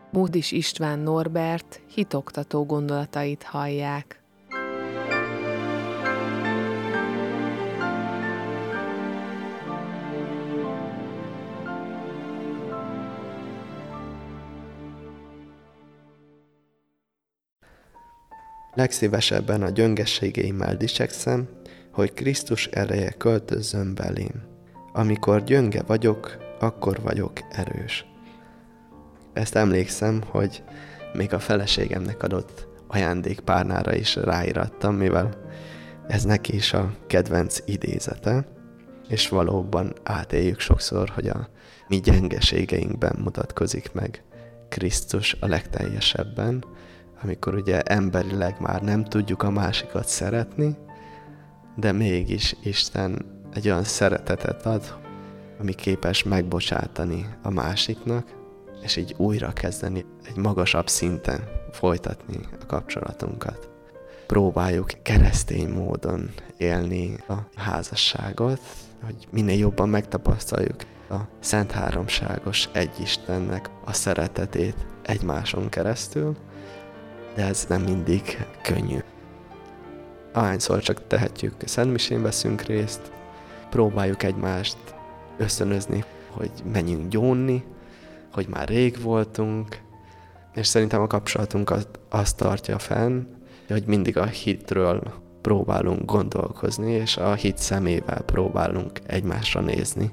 Módis István Norbert hitoktató gondolatait hallják. Legszívesebben a gyöngességeimmel dicsekszem, hogy Krisztus ereje költözzön belém. Amikor gyönge vagyok, akkor vagyok erős. Ezt emlékszem, hogy még a feleségemnek adott ajándékpárnára is ráírattam, mivel ez neki is a kedvenc idézete, és valóban átéljük sokszor, hogy a mi gyengeségeinkben mutatkozik meg Krisztus a legteljesebben, amikor ugye emberileg már nem tudjuk a másikat szeretni, de mégis Isten egy olyan szeretetet ad, ami képes megbocsátani a másiknak, és így újra kezdeni, egy magasabb szinten folytatni a kapcsolatunkat. Próbáljuk keresztény módon élni a házasságot, hogy minél jobban megtapasztaljuk a Szent Háromságos Egyistennek a szeretetét egymáson keresztül, de ez nem mindig könnyű. Ahányszor csak tehetjük, szentmisén veszünk részt, próbáljuk egymást ösztönözni, hogy menjünk gyónni, hogy már rég voltunk, és szerintem a kapcsolatunkat azt tartja fenn, hogy mindig a hitről próbálunk gondolkozni, és a hit szemével próbálunk egymásra nézni.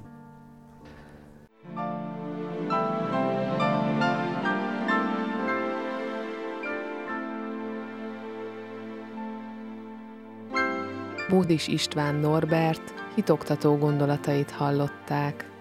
Módis István Norbert hitoktató gondolatait hallották.